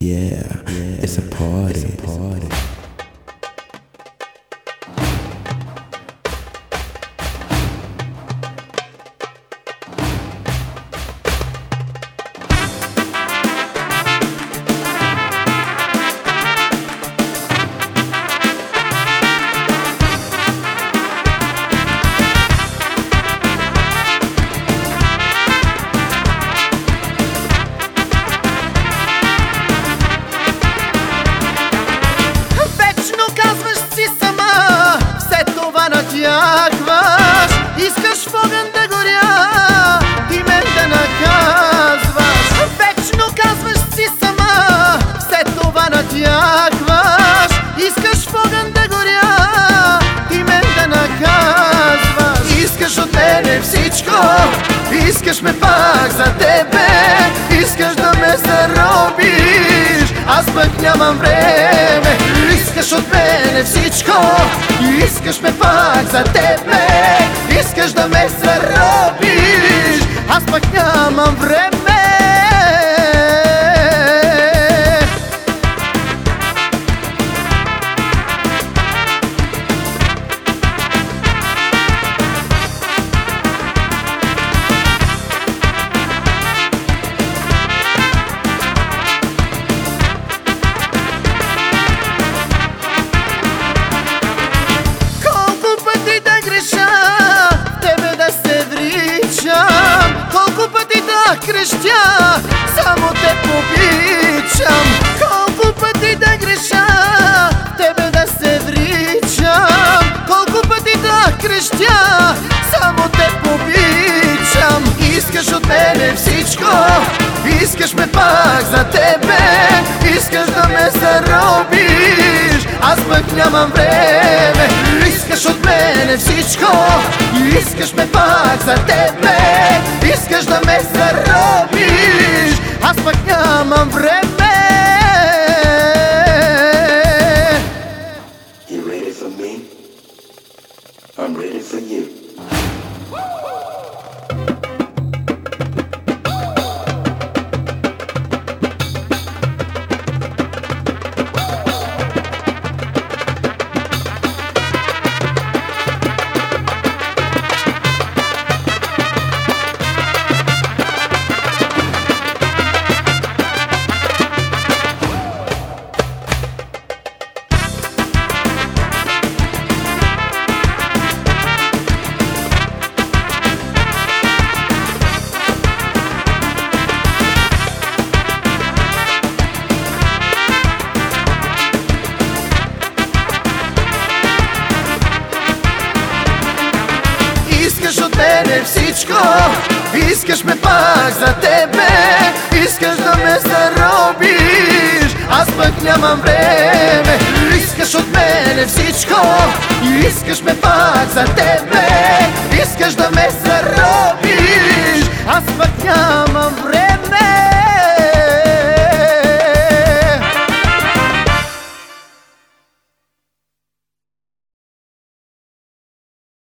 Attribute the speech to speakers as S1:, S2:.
S1: Yeah, it's a party.
S2: Искаш в огън да горя, ти мен да наказваш. Вечно казваш си сама, все това натягваш. Искаш в огън да горя, ти мен да наказваш. Искаш от мене всичко, искаш ме пак за тебе. Искаш да ме заробиш, аз пък нямам време. Искаш от мене всичко, искаш ме пак за тебе. Искаш да ме заробиш, аз пък нямам време. Крещя, само те обичам. Колко пъти да греша, тебе да се вричам. Колко пъти да крещя, само те обичам. Искаш от мене всичко, искаш ме пак за тебе. Искаш да ме заробиш, аз пък нямам време. Искаш от мене всичко, искаш ме пак за тебе. Искаш да ме заробиш, аз пък нямам време.
S1: You ready for me? I'm ready for you.
S2: Искаш от мене всичко, искаш ме пак за тебе. Искаш да ме заробиш, аз пък нямам време. Искаш от мене всичко, искаш ме пак за тебе. Искаш да ме заробиш,